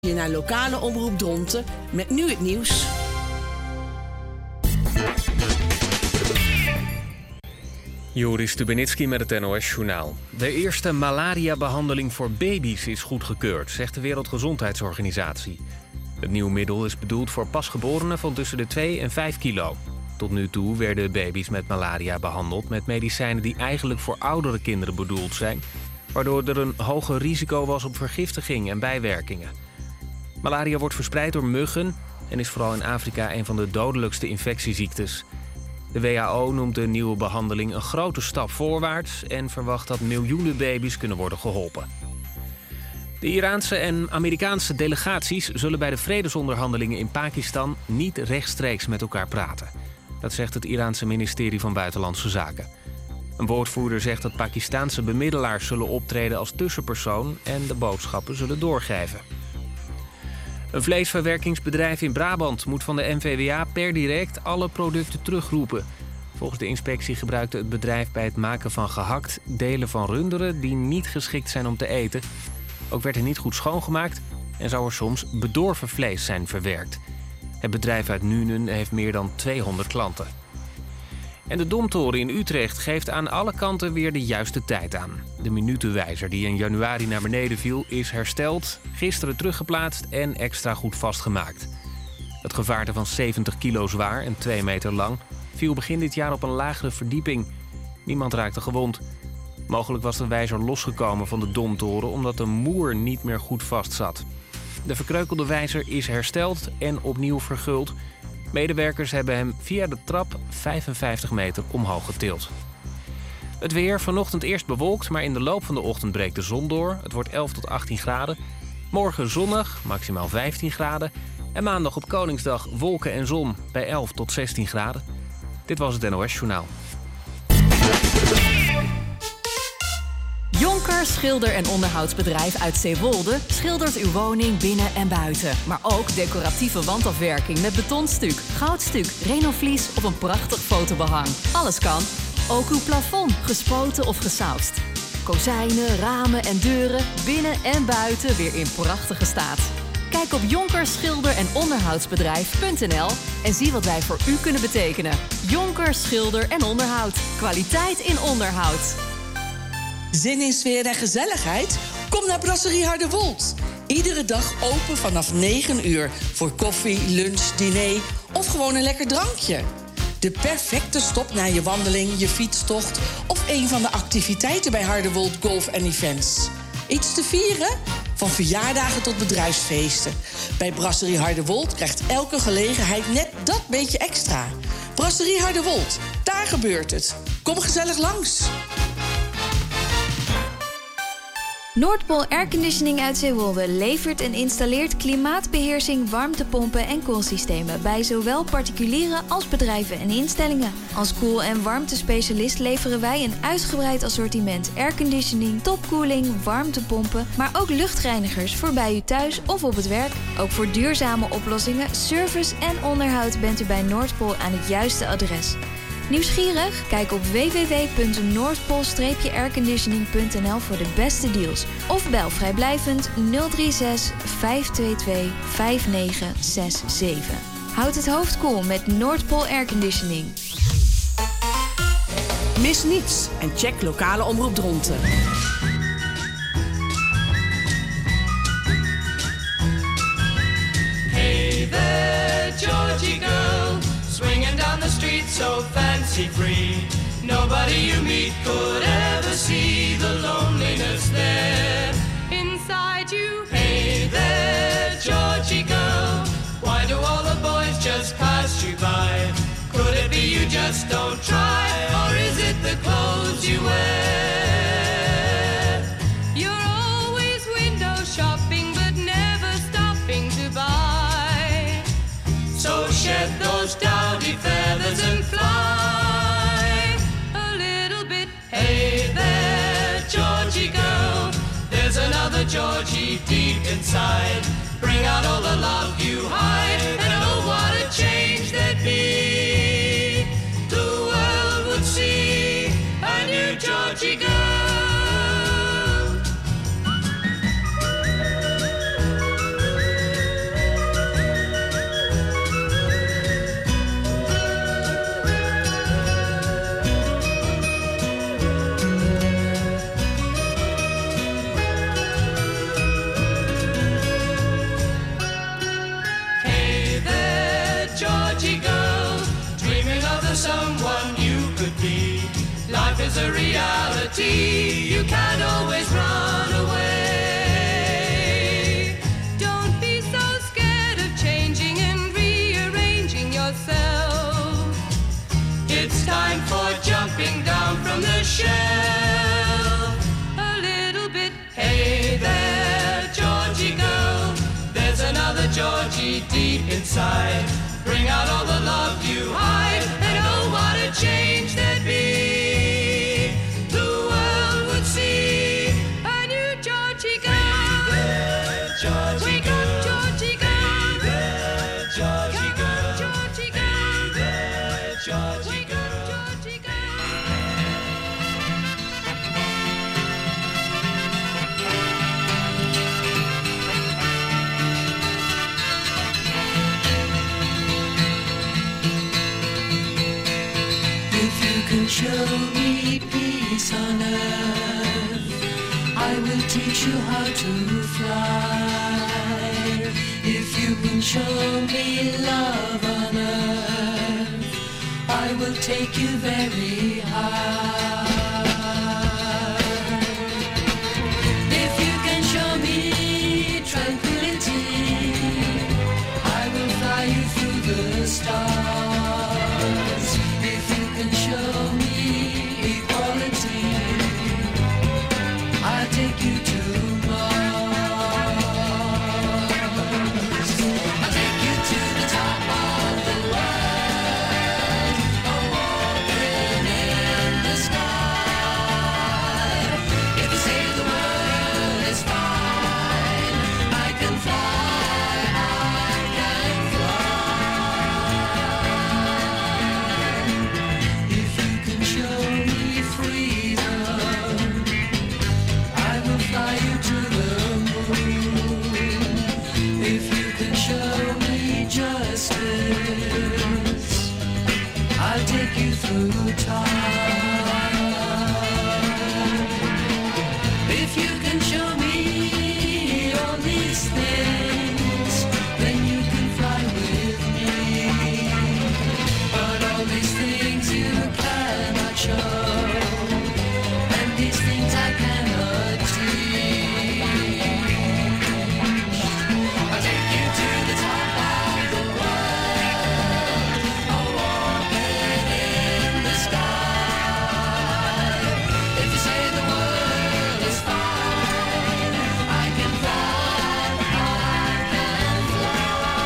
Je naar lokale omroep Dronten met nu het nieuws. Joris Stubenitski met het NOS-journaal. De eerste malaria-behandeling voor baby's is goedgekeurd, zegt de Wereldgezondheidsorganisatie. Het nieuwe middel is bedoeld voor pasgeborenen van tussen de 2 en 5 kilo. Tot nu toe werden baby's met malaria behandeld met medicijnen die eigenlijk voor oudere kinderen bedoeld zijn, waardoor er een hoger risico was op vergiftiging en bijwerkingen. Malaria wordt verspreid door muggen en is vooral in Afrika een van de dodelijkste infectieziektes. De WHO noemt de nieuwe behandeling een grote stap voorwaarts en verwacht dat miljoenen baby's kunnen worden geholpen. De Iraanse en Amerikaanse delegaties zullen bij de vredesonderhandelingen in Pakistan niet rechtstreeks met elkaar praten. Dat zegt het Iraanse ministerie van Buitenlandse Zaken. Een woordvoerder zegt dat Pakistaanse bemiddelaars zullen optreden als tussenpersoon en de boodschappen zullen doorgeven. Een vleesverwerkingsbedrijf in Brabant moet van de NVWA per direct alle producten terugroepen. Volgens de inspectie gebruikte het bedrijf bij het maken van gehakt delen van runderen die niet geschikt zijn om te eten. Ook werd er niet goed schoongemaakt en zou er soms bedorven vlees zijn verwerkt. Het bedrijf uit Nuenen heeft meer dan 200 klanten. En de Domtoren in Utrecht geeft aan alle kanten weer de juiste tijd aan. De minutenwijzer die in januari naar beneden viel is hersteld, gisteren teruggeplaatst en extra goed vastgemaakt. Het gevaarte van 70 kilo zwaar en 2 meter lang viel begin dit jaar op een lagere verdieping. Niemand raakte gewond. Mogelijk was de wijzer losgekomen van de Domtoren omdat de moer niet meer goed vastzat. De verkreukelde wijzer is hersteld en opnieuw verguld. Medewerkers hebben hem via de trap 55 meter omhoog getild. Het weer, vanochtend eerst bewolkt, maar in de loop van de ochtend breekt de zon door. Het wordt 11 tot 18 graden. Morgen zonnig, maximaal 15 graden. En maandag op Koningsdag wolken en zon bij 11 tot 16 graden. Dit was het NOS Journaal. Jonker Schilder- en Onderhoudsbedrijf uit Zeewolde schildert uw woning binnen en buiten. Maar ook decoratieve wandafwerking met betonstuk, goudstuk, renovlies of een prachtig fotobehang. Alles kan. Ook uw plafond, gespoten of gesausd. Kozijnen, ramen en deuren, binnen en buiten weer in prachtige staat. Kijk op Jonker Schilder- en Onderhoudsbedrijf.nl en zie wat wij voor u kunnen betekenen. Jonker Schilder en Onderhoud. Kwaliteit in onderhoud. Zin in sfeer en gezelligheid? Kom naar Brasserie Harderwold. Iedere dag open vanaf 9 uur voor koffie, lunch, diner of gewoon een lekker drankje. De perfecte stop na je wandeling, je fietstocht of een van de activiteiten bij Harderwold Golf en Events. Iets te vieren? Van verjaardagen tot bedrijfsfeesten. Bij Brasserie Harderwold krijgt elke gelegenheid net dat beetje extra. Brasserie Harderwold, daar gebeurt het. Kom gezellig langs. Noordpool Airconditioning uit Zeewolde levert en installeert klimaatbeheersing, warmtepompen en koelsystemen bij zowel particulieren als bedrijven en instellingen. Als koel- en warmtespecialist leveren wij een uitgebreid assortiment airconditioning, topkoeling, warmtepompen, maar ook luchtreinigers voor bij u thuis of op het werk. Ook voor duurzame oplossingen, service en onderhoud bent u bij Noordpool aan het juiste adres. Nieuwsgierig? Kijk op www.noordpool-airconditioning.nl voor de beste deals. Of bel vrijblijvend 036 522 5967. Houd het hoofd koel met Noordpool Airconditioning. Mis niets en check lokale omroep Dronten. Hey there, Georgie girl, swinging down the street so fancy-free. Nobody you meet could ever see the loneliness there inside you. Hey there, Georgie girl, why do all the boys just pass you by? Could it be you just don't try, or is it the clothes you wear? You're always window shopping, but never stopping to buy. So shed those dowdy feathers and fly a little bit. Hey there, Georgie girl, there's another Georgie deep inside. Bring out all the love you hide, and oh, what a change there'd be. The world would see a new Georgie girl. Life is a reality, you can't always run away. Don't be so scared of changing and rearranging yourself. It's time for jumping down from the shelf. A little bit, hey there, Georgie girl. There's another Georgie deep inside. Bring out all the love you hide, and oh, what a change there'd be. The world would see a new Georgie girl. Wake up, Georgie girl. Georgie girl. Georgie girl. Wake up, Georgie girl. Can show me peace on earth, I will teach you how to fly. If you can show me love on earth, I will take you very high. If you can show me tranquility, I will fly you through the stars. If you can show me equality, I'll take you to Mars. I'll take you to the top of the world, walking in the sky. If you say the world is fine, I can fly, I can fly. If you can show me freedom, I will fly you to the moon. If you can show me justice, I'll take you through time. If you can show me all these things, then you can fly with me. But all these things you cannot show, and these things I cannot teach. I'll take you to the top of the world, walking in the sky. If you say the world is fine, I can fly, I can fly.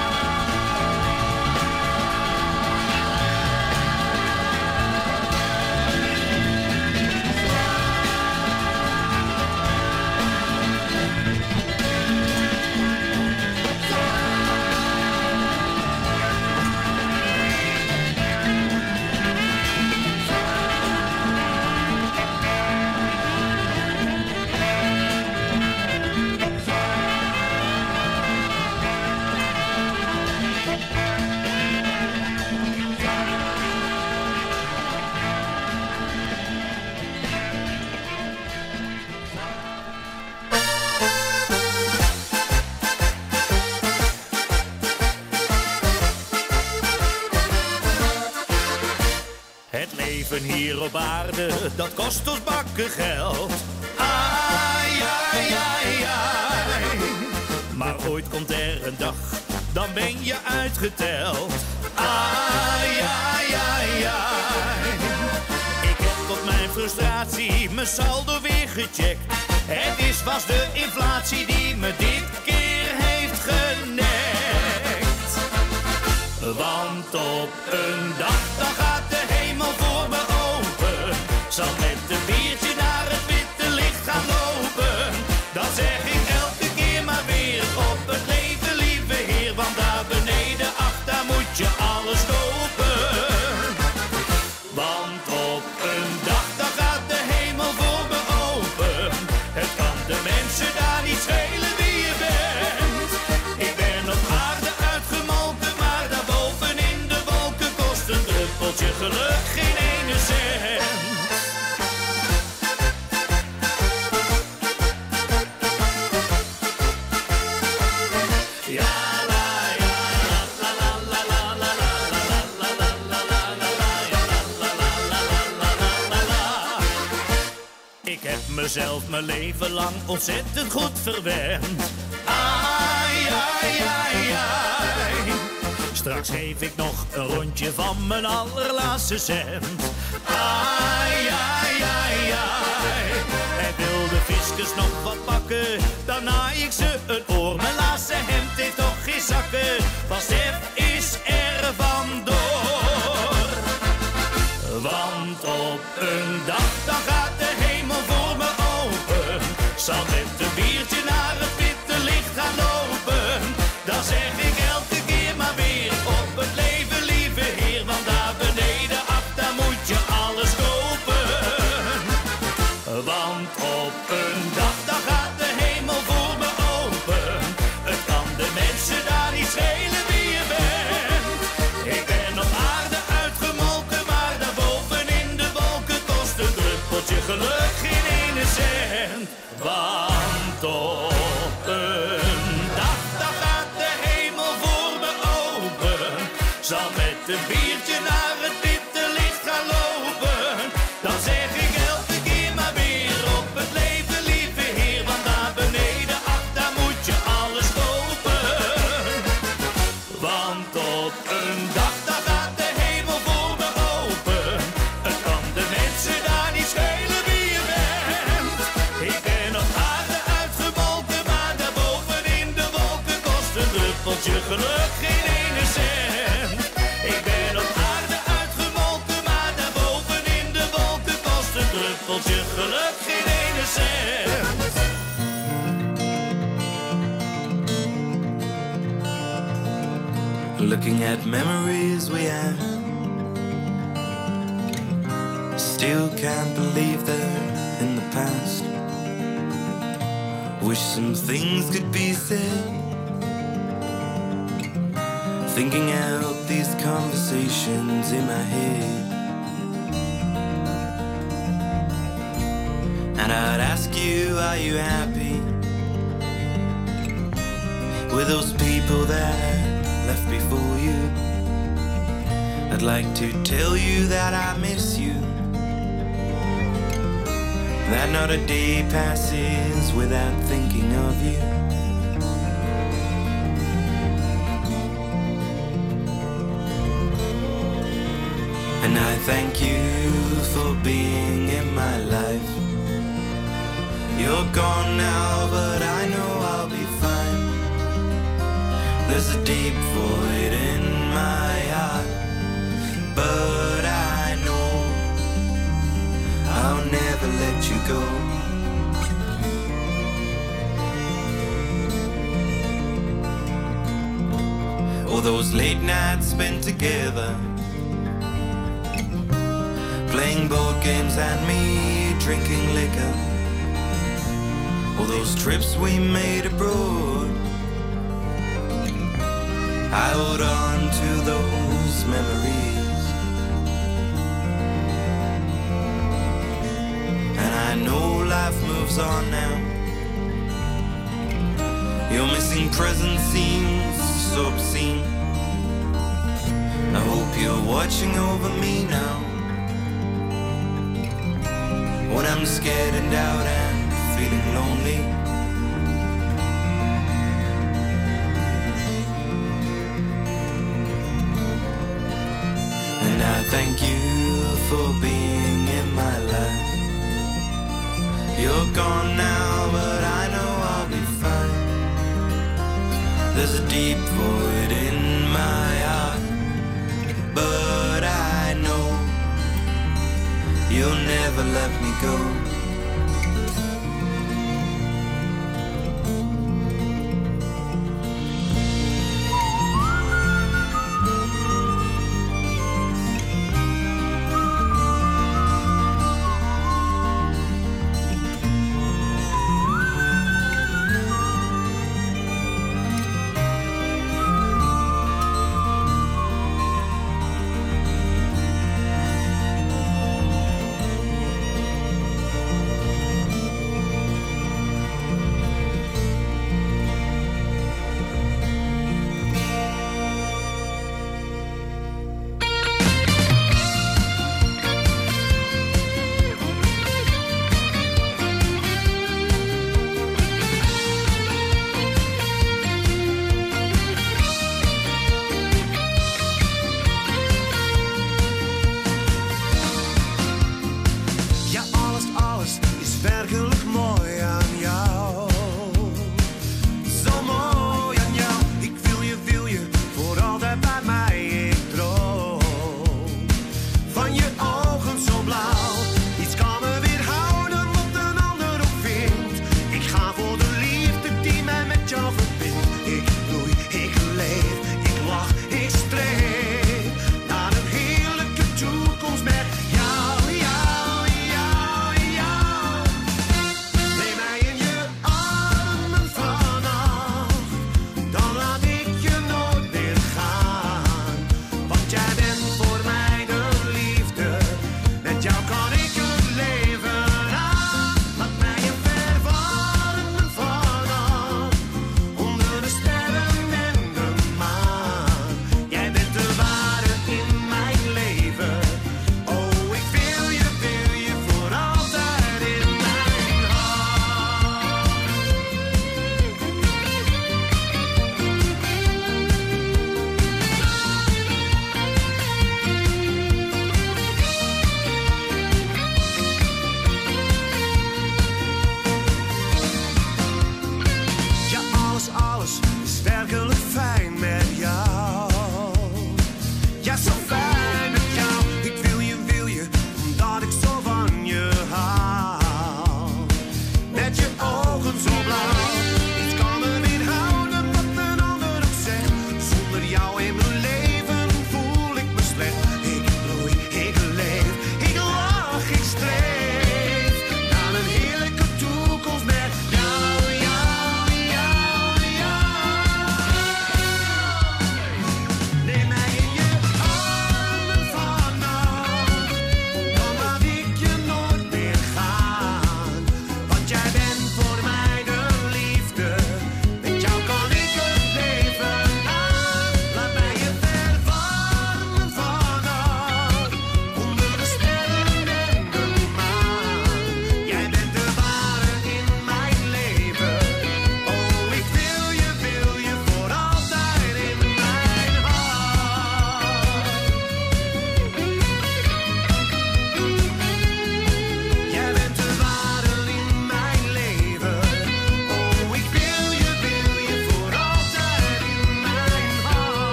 Het leven hier op aarde, dat kost ons bakken geld. Ai, ai, ai, ai. Maar ooit komt er een dag, dan ben je uitgeteld. Ai, ai, ai, ai. Ik heb tot mijn frustratie mijn saldo weer gecheckt. Het is was de inflatie die me dit keer heeft genekt. Want op een dag, dan gaat de hemel voor me open. Zal met een biertje naar het witte licht gaan lopen. Dan zeg ik elke keer maar weer op het leven, lieve Heer. Want daar beneden, ach, daar moet je alles kopen. Want op een dag, dan gaat de hemel voor me open. Het kan de mensen daar niet schelen wie je bent. mezelf mijn leven lang ontzettend goed verwend. Ai, ai, ai, ai. Straks geef ik nog een rondje van mijn allerlaatste cent. Ai, ai, ai, ai. En wil de fiscus nog wat pakken, dan naai ik ze een oor. Mijn laatste hemd heeft toch geen zakken, van Stef is er vandoor. Want op een dag, dan gaat de hemel voor me open. Zal met een biertje naar het witte licht gaan lopen. Dan zeg ik elke keer maar weer op het leven, lieve heer. Want daar beneden af, daar moet je alles kopen. Want op een dag, dan gaat de hemel voor me open. Het kan de mensen daar niet schelen wie je bent. Ik ben op aarde uitgemolken, maar daarboven in de wolken kost een druppeltje geluk geen ene cent. Want op een dag, dan gaat de hemel voor me open. Zal met een biertje naar het witte licht gaan lopen. Dan zeg ik elke keer maar weer op het leven, lieve heer. Want daar beneden af, daar moet je alles kopen. Want op een dag, dan gaat de hemel voor me open. Het kan de mensen daar niet schelen wie je bent. Ik ben op aarde uitgemolken, maar daarboven in de wolken kost een druppeltje geluk geen ene cent. Ik ben op aarde uitgemolken, maar daarboven in de wolken kost een druppeltje geluk geen ene cent. Looking at memories we have, still can't believe they're in the past. Wish some things could be said, thinking out these conversations in my head. And I'd ask you, are you happy with those people that left before you? I'd like to tell you that I miss you, that not a day passes without thinking of you. And I thank you for being in my life. You're gone now, but I know I'll be fine. There's a deep void in my heart, but I know I'll never let you go. All those late nights spent together, playing board games and me drinking liquor. All those trips we made abroad, I hold on to those memories. And I know life moves on now. Your missing presence seems so obscene. I hope you're watching over me now, when I'm scared and out and feeling lonely. And I thank you for being in my life. You're gone now, but I know I'll be fine. There's a deep void in my heart, but I know you'll never let me go.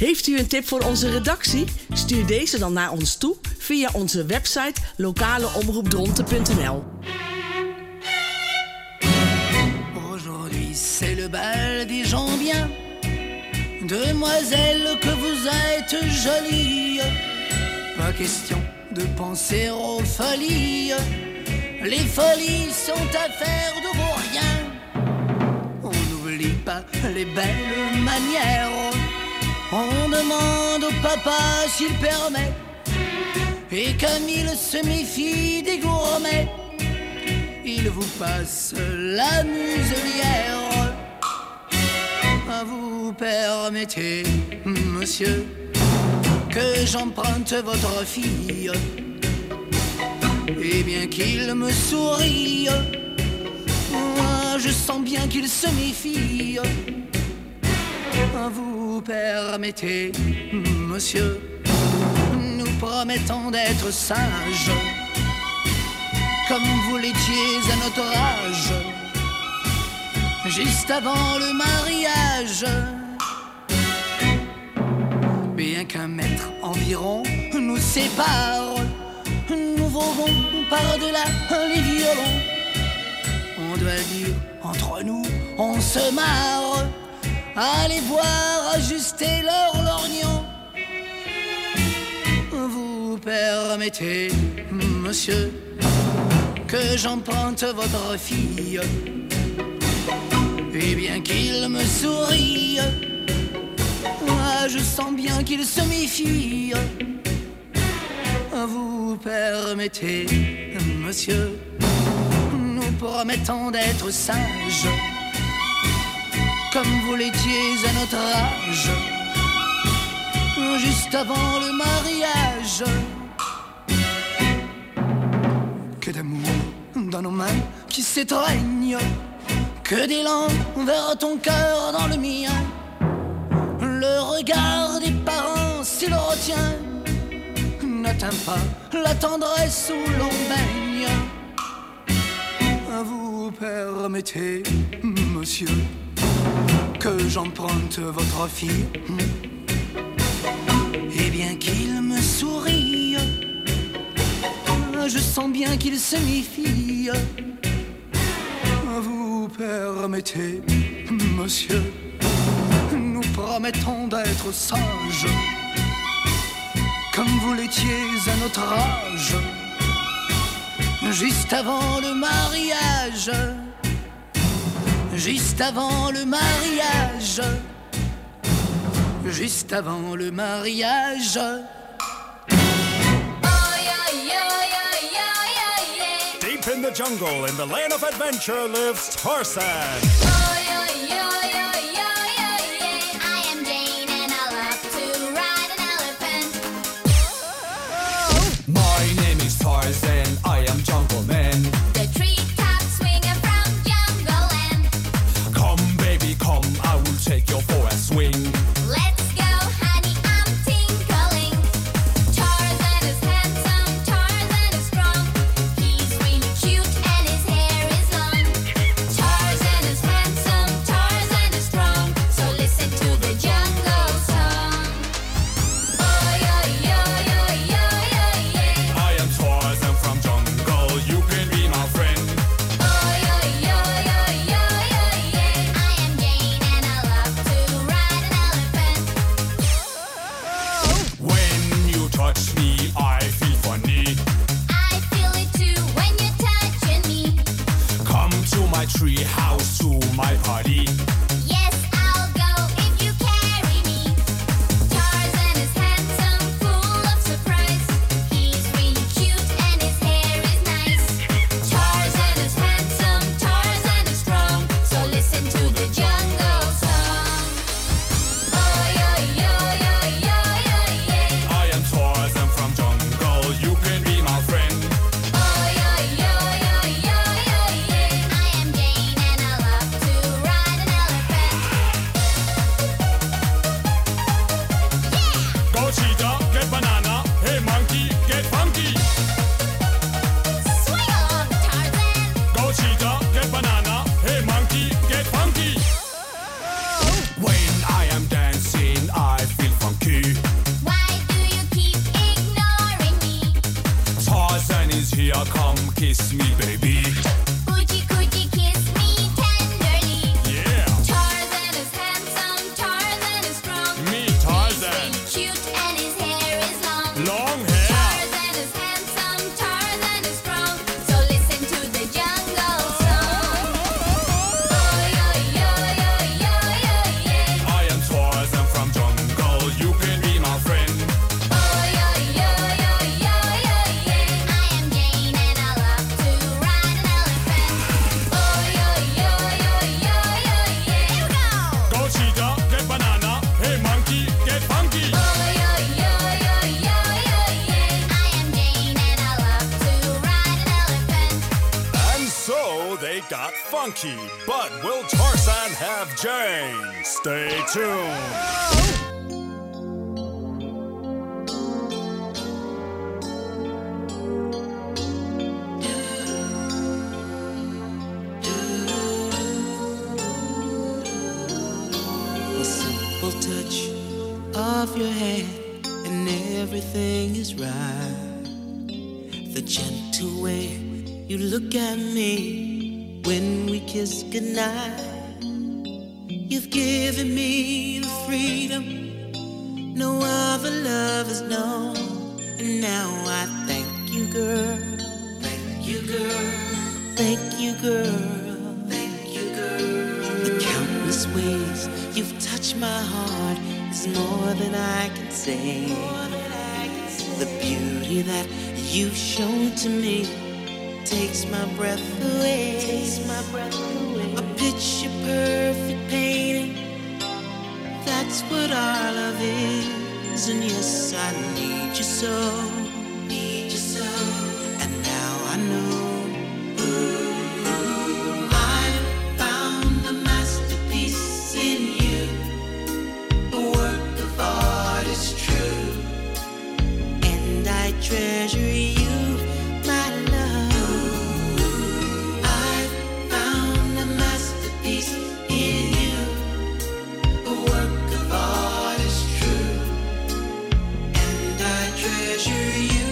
Heeft u een tip voor onze redactie? Stuur deze dan naar ons toe via onze website lokaleomroepdronten.nl. Aujourd'hui c'est le bal des gens bien. Demoiselle que vous êtes jolie. Pas question de penser aux folies. Les folies sont affaires de vauriens. On n'oublie pas les belles manières. On demande au papa s'il permet. Et comme il se méfie des gourmets, il vous passe la muselière. Vous permettez, monsieur, que j'emprunte votre fille. Et bien qu'il me sourie, moi je sens bien qu'il se méfie. Vous permettez, monsieur, nous promettons d'être sages, comme vous l'étiez à notre âge, juste avant le mariage. Bien qu'un mètre environ nous sépare, nous volons par-delà les violons. On doit dire, entre nous, on se marre. Allez voir ajuster leur lorgnon. Vous permettez, monsieur, que j'emprunte votre fille. Et bien qu'il me sourie, moi je sens bien qu'il se méfie. Vous permettez, monsieur, nous promettons d'être sages, comme vous l'étiez à notre âge, juste avant le mariage. Que d'amour dans nos mains qui s'étreignent, que d'élan vers ton cœur dans le mien. Le regard des parents, s'il le retient, n'atteint pas la tendresse où l'on baigne. Vous permettez, monsieur, que j'emprunte votre fille. Et bien qu'il me sourie, je sens bien qu'il se méfie. Vous permettez, monsieur, nous promettons d'être sages, comme vous l'étiez à notre âge, juste avant le mariage. Juste avant le mariage. Juste avant le mariage. Deep in the jungle, in the land of adventure, lives Tarzan. I am Jane and I love to ride an elephant. My name is Tarzan, I am Jungle Man. The treetops swinging from jungle land. Come baby, come, I will take you for a swing. Let's go, honey, I'm tinkling. Tarzan is handsome, Tarzan is strong. He's really cute and his hair is long. Tarzan is handsome, Tarzan is strong. So listen to the jungle song. Oh, yeah, yeah, yeah, yeah, yeah, yeah. I am Tarzan from jungle, you can be my friend. Oh, yeah, yeah, yeah, yeah, yeah, yeah. I am Jane and I love to ride an elephant. When you touch me, I feel funny. I feel it too when you're touching me. Come to my tree house, to my party. Yes, I'll go if you carry me. Tarzan is handsome, full of surprise. He's really cute and his hair is nice. Tarzan is handsome, Tarzan is strong. So listen to the jungle song. Oh, yeah, yeah, yeah, yeah, yeah, yeah. I am Tarzan from jungle, you can be my friend. Oh, yeah, yeah, yeah, yeah, yeah, yeah. I am Jane and I love to ride an elephant. not funky, but will Tarzan have Jane? Stay tuned. A simple touch of your hand and everything is right. The gentle way you look at me when we kiss goodnight. You've given me the freedom no other love has known. And now I thank you, girl. Thank you, girl. Thank you, girl. Thank you, girl. The countless ways you've touched my heart is more than I can say. The beauty that you've shown to me takes my breath away. A picture perfect painting. That's what our love is. And yes, I need you so. Need you so. And now I know. I found a masterpiece in you. A work of art is true. And I treasure you, my love. I found a masterpiece in you. A work of art is true. And I treasure you.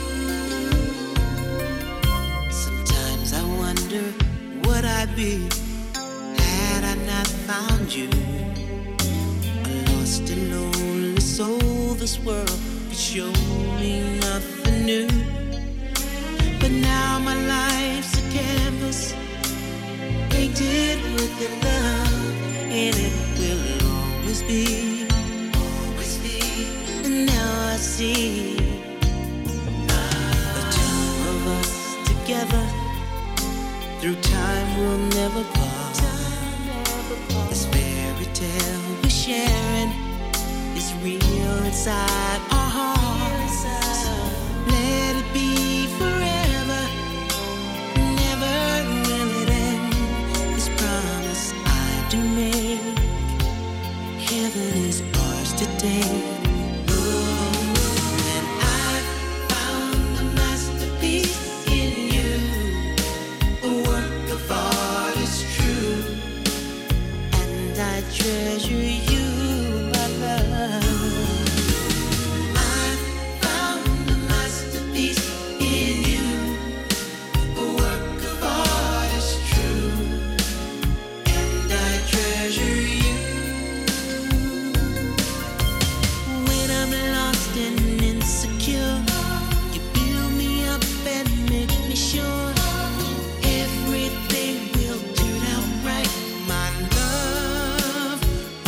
Sometimes I wonder what I'd be had I not found you. A lost and lonely soul, this world could show me nothing new. But now my life's a canvas painted with your love, and it will always be, always be. And now I see the two of us together. Through time we'll never part. This fairy tale we're sharing is real inside our hearts. Let it be forever. Never will it end. This promise I do make. Heaven is ours today. And I found a masterpiece in you. A work of art is true. And I treasure you, my love. I found a masterpiece in you. A work of art is true. And I treasure you. When I'm lost and insecure, you build me up and make me sure everything will turn out right, my love.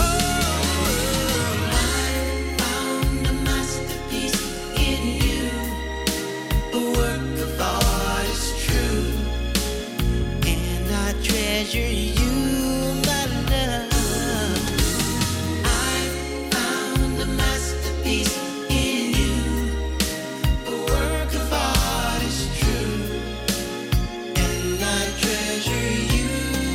Oh, I found a masterpiece in you. A work of art is true. And I treasure you, my love. I found a masterpiece in you. A work of art is true. And I treasure you.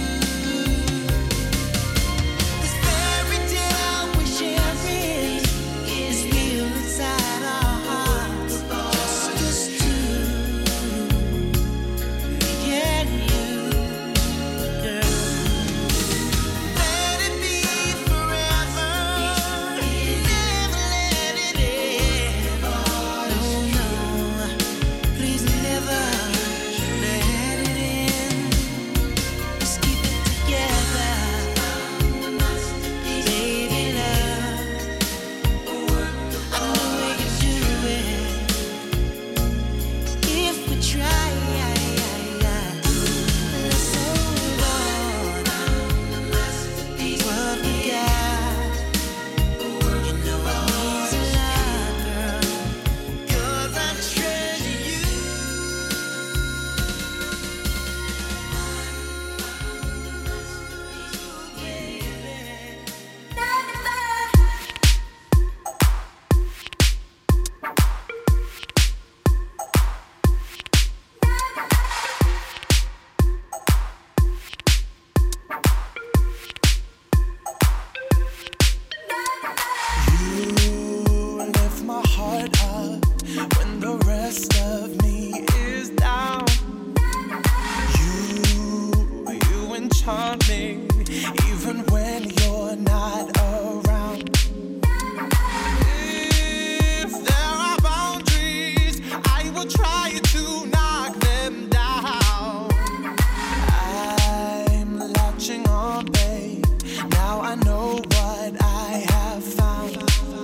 This fairy tale we're sharing is real inside our hearts. Just two, me and you, girl. charming, even when you're not around. If there are boundaries, I will try to knock them down. I'm latching on, babe. Now I know what I have found.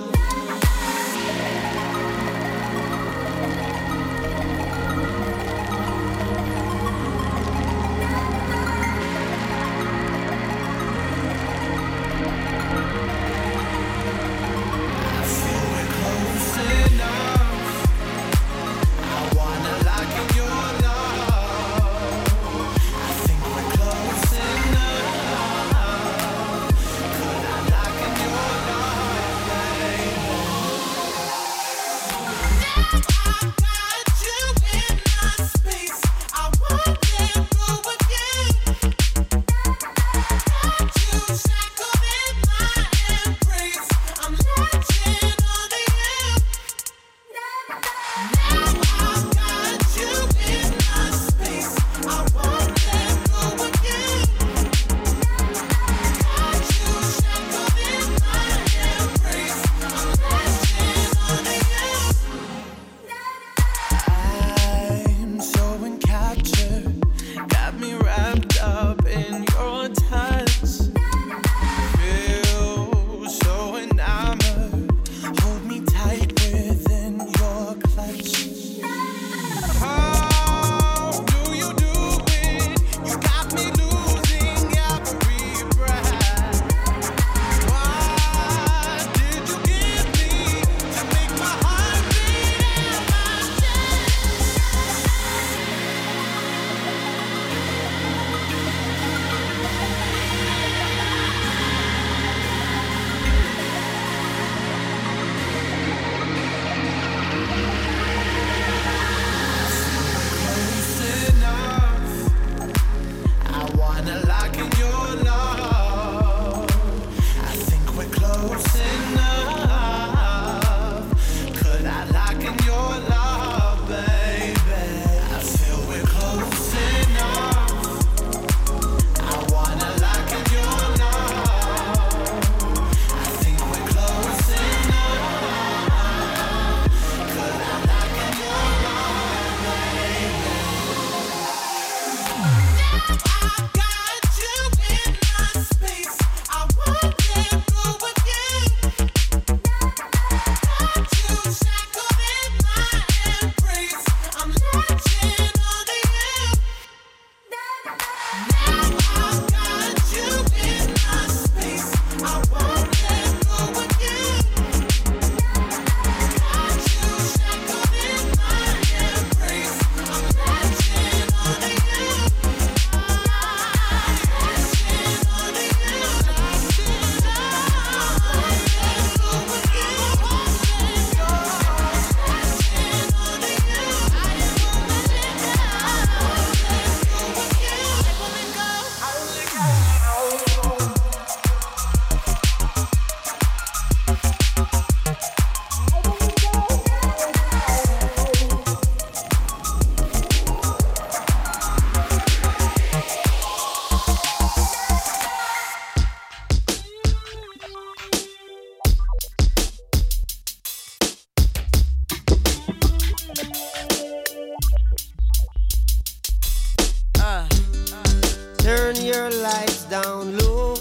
Turn your lights down low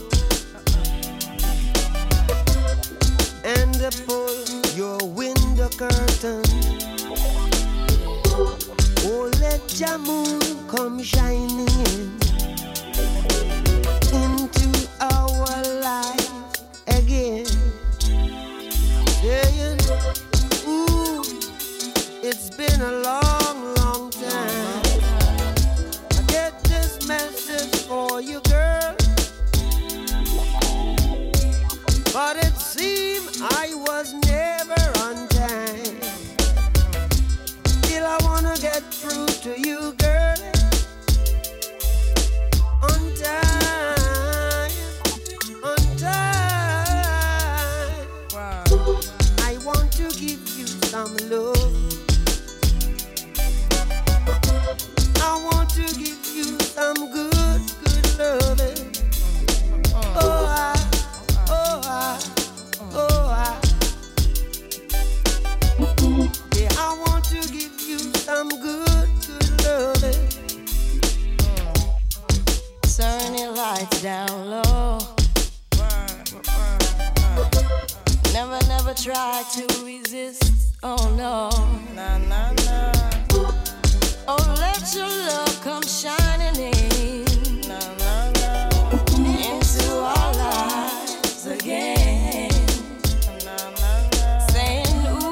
and pull your window curtain. Oh, let your moon come shining into our life again. Saying, ooh, it's been a long, long time. I get this message for you, girl, but it seemed I was never on time. Still I wanna get through to you, girl, on time. lights down low. Never try to resist, oh no. Nah, nah, nah. Oh, let your love come shining in. Nah, nah, nah. Into our lives again. Nah, nah, nah. Saying, ooh,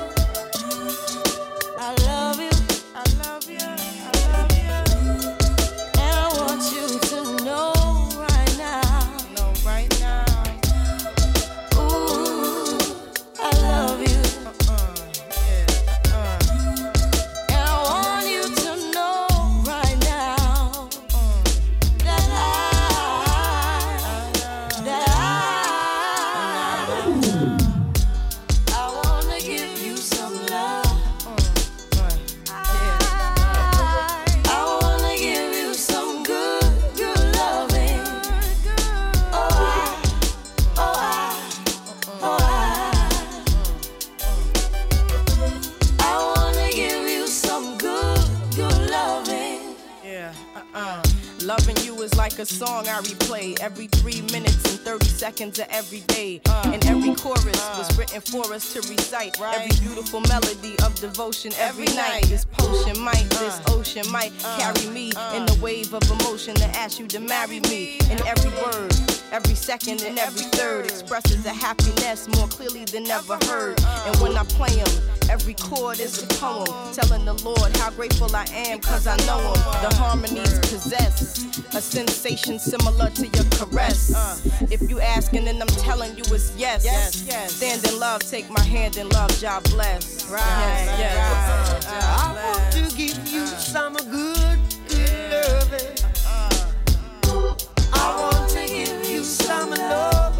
I love you. I love you. I love you. And I want you to know right now. Know right now. Ooh, I love you. And I want you to know right now that I wanna give you some love. I wanna give you some good loving. I wanna give you some good loving. Yeah, Loving you is like a song I replay every 3 minutes and 30 seconds of every day. And every chorus was written for us to recite. Every beautiful melody of devotion every night. This potion might, this ocean might carry me in the wave of emotion to ask you to marry me. And every word, every second and every third expresses a happiness more clearly than ever heard. And when I play them, every chord is a poem telling the Lord how grateful I am cause I know him. The harmonies possess a sensation similar to your caress. If you asking then I'm telling you it's yes. Stand in love, take my hand in love, God bless. Yes. I want to give you some good loving. I want to give you some love.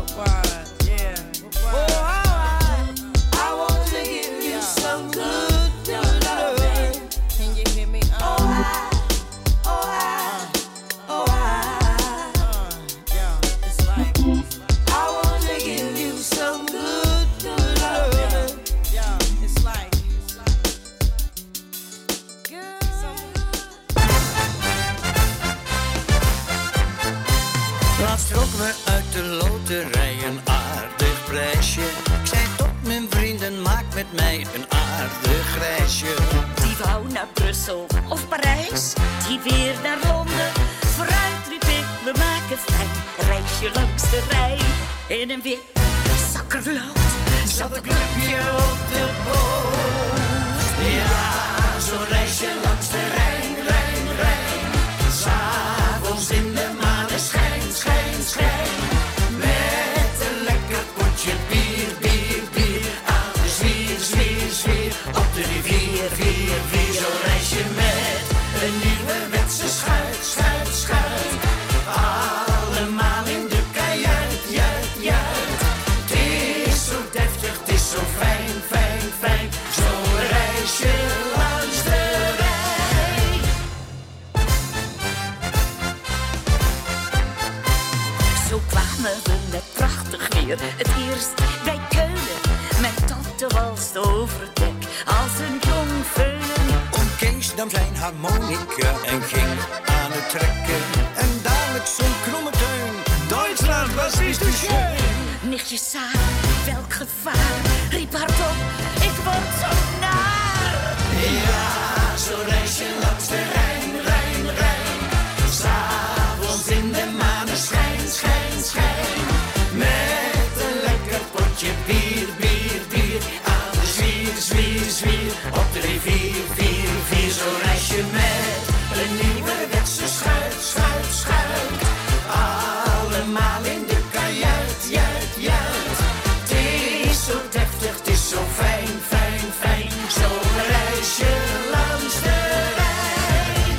I want to give you some good loving. Can you hear me? I want to give you some good loving. It's like Laatst trokken we uit de loterij een aardig prijsje. Ik zei tot mijn vrienden, maak met mij een aardig reisje. Die wou naar Brussel of Parijs, die weer naar Londen. Vooruit riep ik, we maken fijn een reisje langs de Rijn. In een wit zakkerlood zat een clubje op de boot. Ja, zo'n reisje langs de Rijn, Rijn, Rijn. 'S'avonds in de maneschijn, schijn, schijn. Met een lekker potje bier, bier, bier. Aan de zwier, zwier, zwier. Op de rivier, vier, vier. Zo'n reisje met een nieuwerwetse schuit, schuit, schuit. Allemaal in de kajuit, juit, juit. Het is zo deftig, het is zo fijn, fijn, fijn. Zo'n reisje langs de Rijn. Zo kwamen we met prachtig weer. Het eerst bij Keulen. Mijn tante walst over het dek als een jong veulen. Oom Kees nam zijn harmonica en ging aan het trekken. En dadelijk zo'n kromme teun. Duitsland was niet te schön. Nichtje Saar, welk gevaar, riep hardop, ik word zo naar. Ja, zo'n reisje langs de Rijn, Rijn, Rijn. 'S'avonds in de maneschijn, schijn, schijn. Met een lekker potje bier, bier, bier. Aan de zwier, zwier, zwier. Op de rivier, vier, vier. Zo'n reisje met een nieuwerwetse schuit, schuit, schuit. Allemaal in de kajuit, juit, juit. Het is zo deftig, het is zo fijn, fijn, fijn. Zo'n reisje langs de Rijn.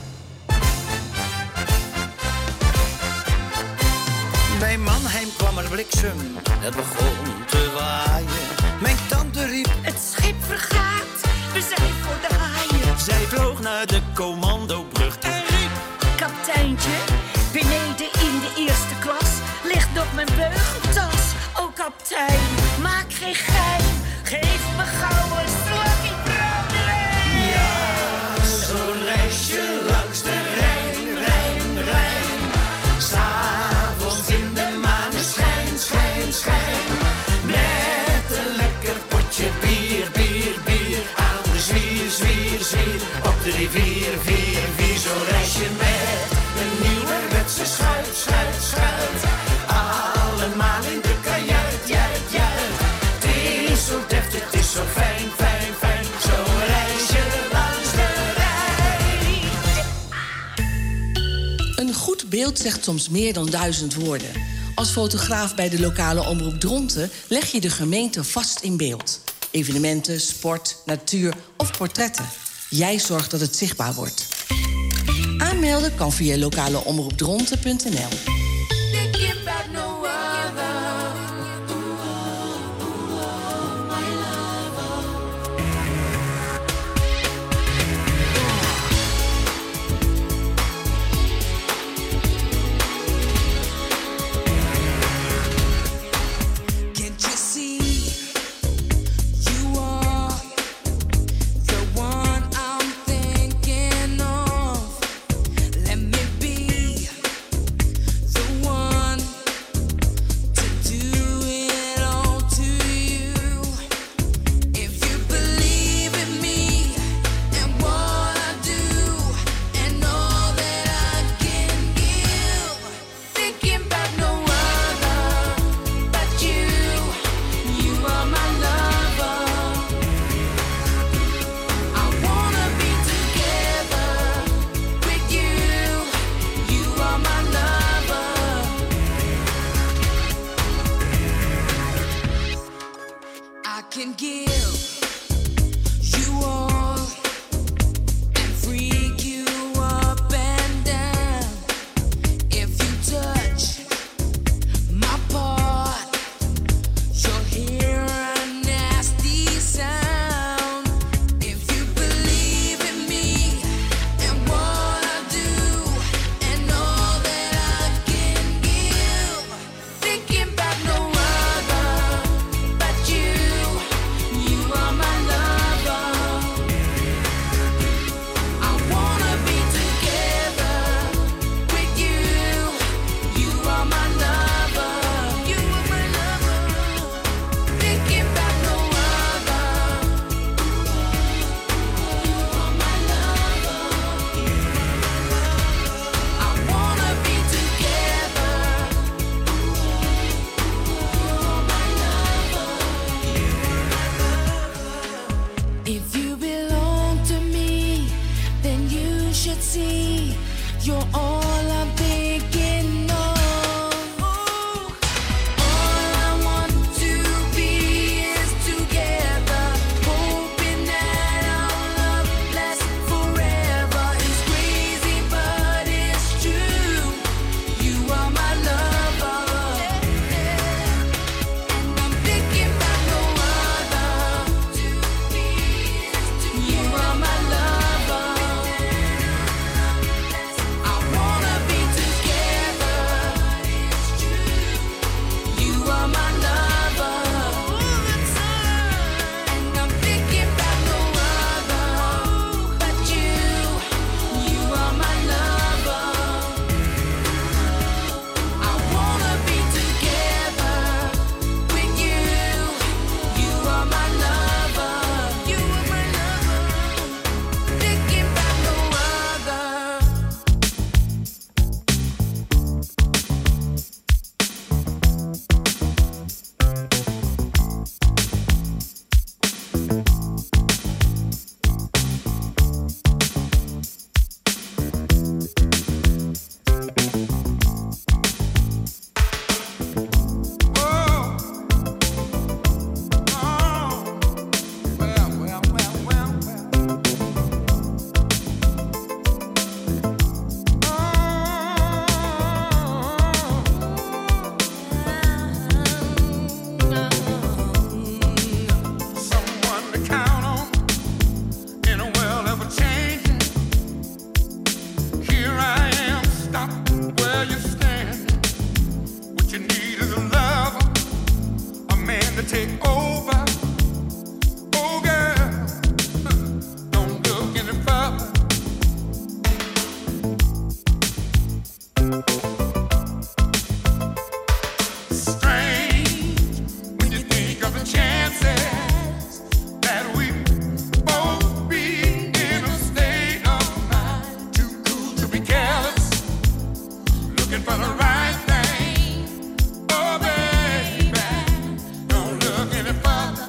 Bij Mannheim kwam er bliksem, het begon te waaien. Mijn tante riep, het schip vergaat, we zijn voor de haaien. Zij vloog naar de commandobrug en riep, kapiteintje, beneden in de eerste klas ligt nog mijn beugeltas. Oh kapitein, maak geen gein, geef me gauw een slokje brandewijn. Ja, zo'n reisje langs de Rijn, Rijn, Rijn. rivier, zo reis je met een nieuwerwetse schuit. Allemaal in de kajuit, juit. Het is zo deftig, het is zo fijn. Zo reis je langs de Rijn. Een goed beeld zegt soms meer dan 1000 woorden. Als fotograaf bij de lokale omroep Dronten leg je de gemeente vast in beeld. Evenementen, sport, natuur of portretten. Jij zorgt dat het zichtbaar wordt. Aanmelden kan via lokaleomroepdronten.nl. Let me be the one looking for the right thing. Oh, baby, don't look any further.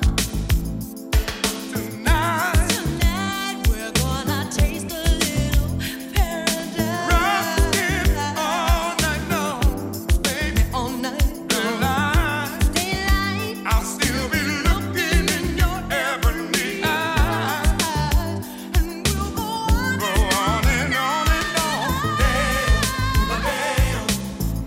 Tonight we're gonna taste a little paradise. Rockin' all night long, baby, all night. Daylight, I'll still be looking in your ebony eyes, and we'll go on and on and on. Day by day,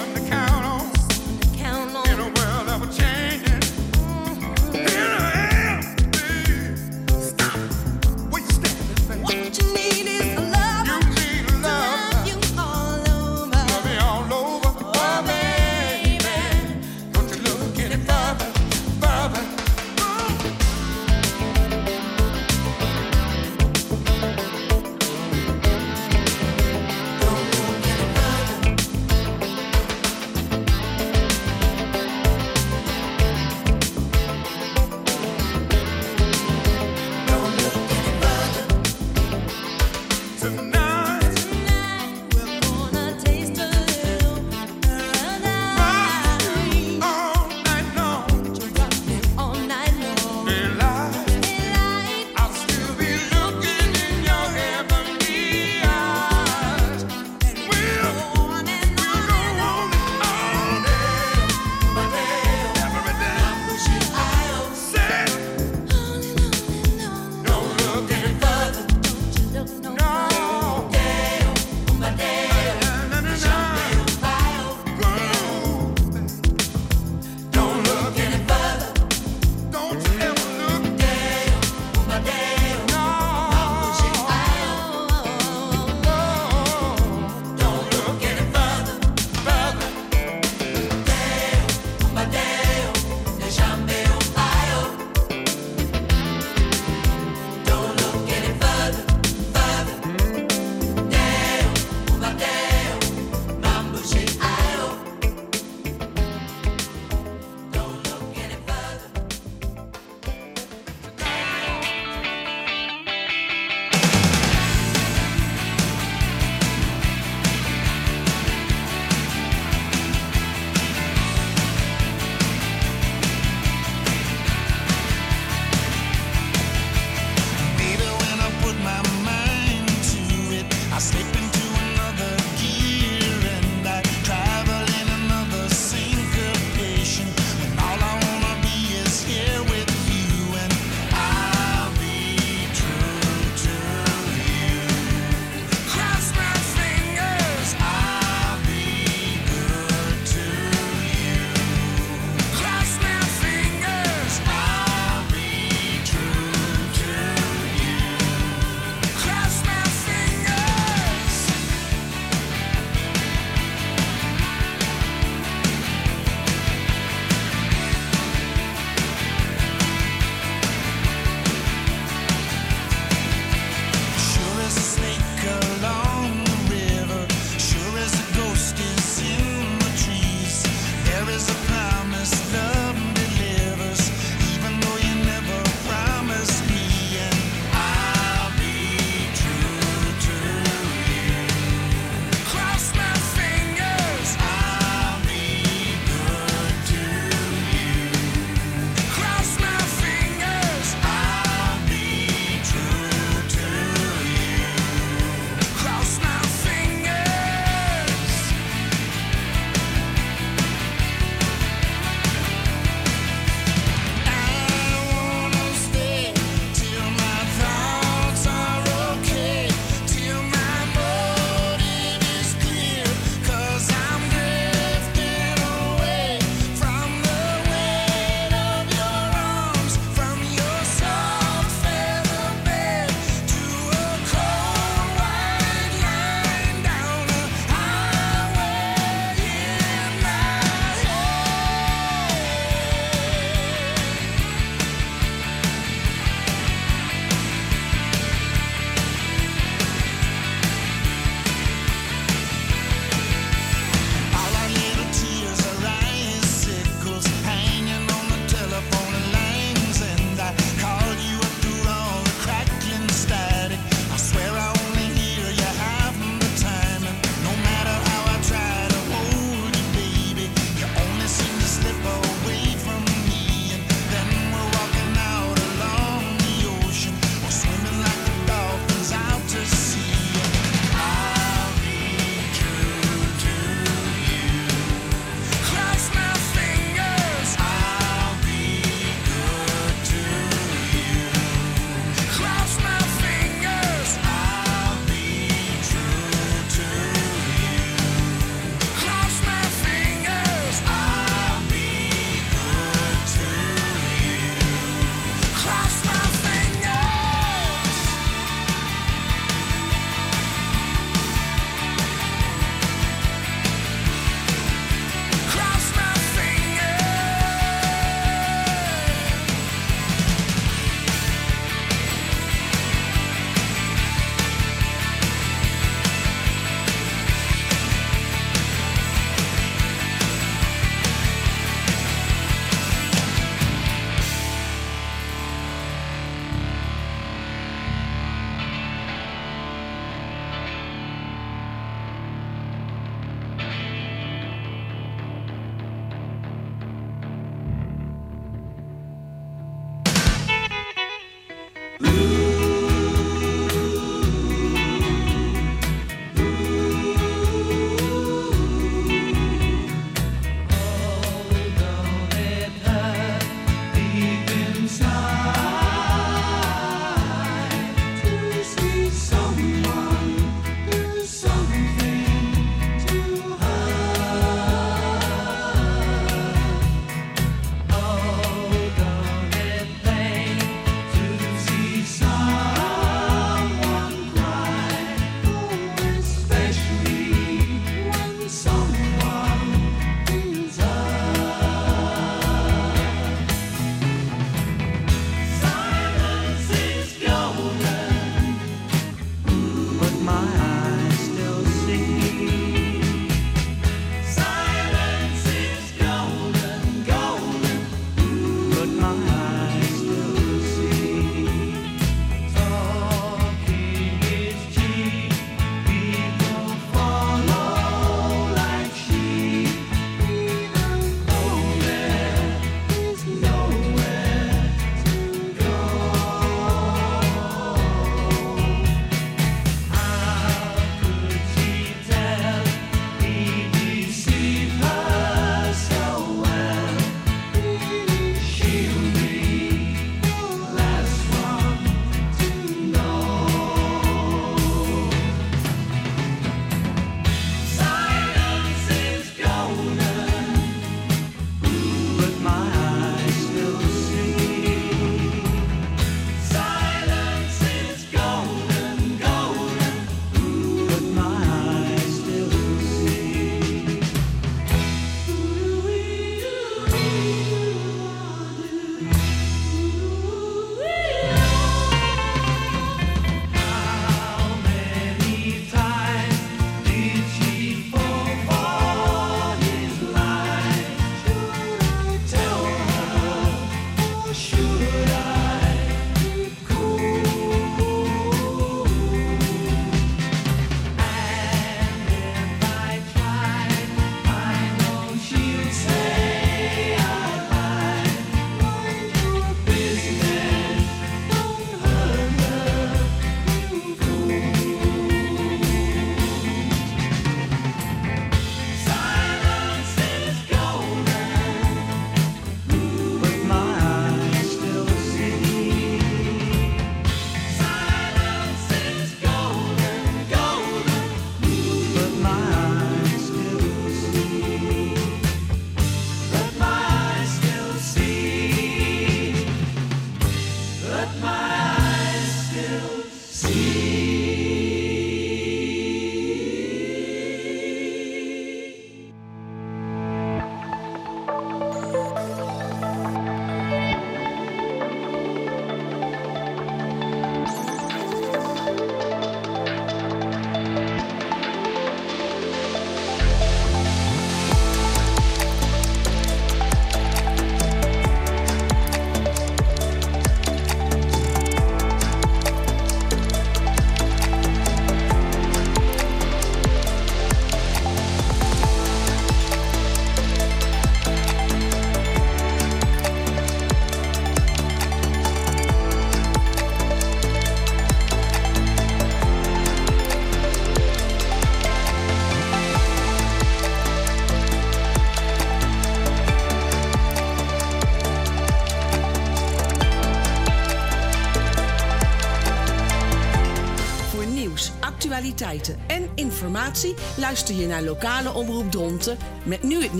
actualiteiten en informatie luister je naar lokale omroep Dronten met nu het nieuws.